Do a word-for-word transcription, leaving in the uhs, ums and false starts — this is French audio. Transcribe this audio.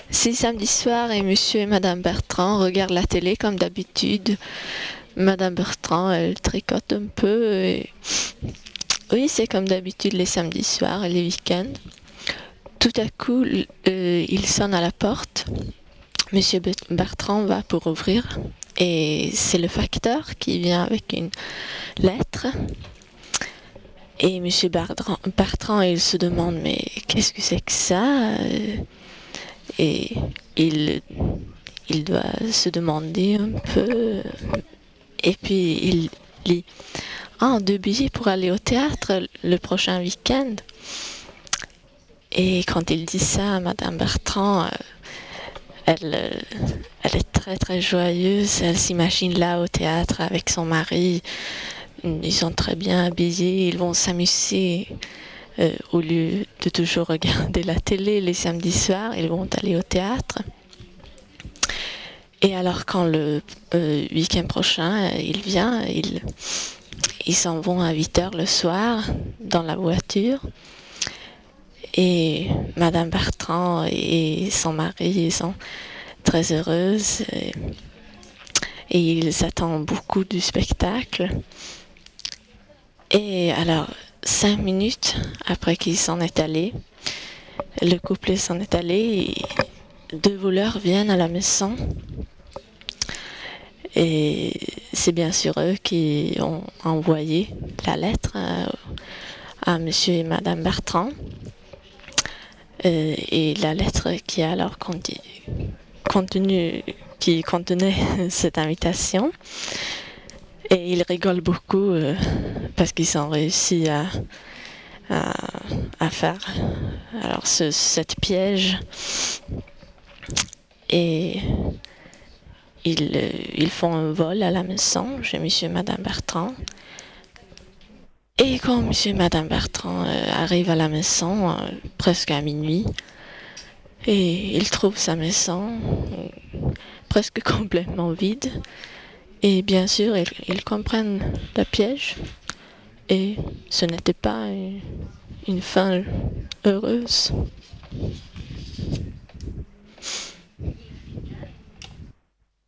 C'est samedi soir et monsieur et madame Bertrand regardent la télé comme d'habitude. Madame Bertrand, elle tricote un peu et... Oui, c'est comme d'habitude les samedis soirs et les week-ends. Tout à coup, euh, il sonne à la porte. Monsieur Bertrand va pour ouvrir et c'est le facteur qui vient avec une lettre. Et monsieur Bertrand, Bertrand il se demande mais qu'est-ce que c'est que ça? Et il, il doit se demander un peu. Et puis il lit ah, deux billets pour aller au théâtre le prochain week-end. Et quand il dit ça à madame Bertrand, elle, elle est très très joyeuse. Elle s'imagine là au théâtre avec son mari. Ils sont très bien habillés, ils vont s'amuser. Euh, au lieu de toujours regarder la télé les samedis soirs, ils vont aller au théâtre. Et alors quand le euh, week-end prochain euh, il vient, ils, ils s'en vont à huit heures le soir dans la voiture. Et madame Bertrand et son mari sont très heureuses. Et, et ils attendent beaucoup du spectacle. Et alors, cinq minutes après qu'ils s'en est allés, le couple s'en est allé et deux voleurs viennent à la maison. Et c'est bien sûr eux qui ont envoyé la lettre à, à monsieur et madame Bertrand. Euh, et la lettre qui a alors contenu, qui contenait cette invitation. Et ils rigolent beaucoup euh, parce qu'ils ont réussi à, à, à faire alors ce, cette piège. Et ils, euh, ils font un vol à la maison chez monsieur et madame Bertrand. Et quand monsieur et madame Bertrand euh, arrivent à la maison, euh, presque à minuit, et ils trouvent sa maison euh, presque complètement vide. Et bien sûr, ils, ils comprennent le piège. Et ce n'était pas une, une fin heureuse.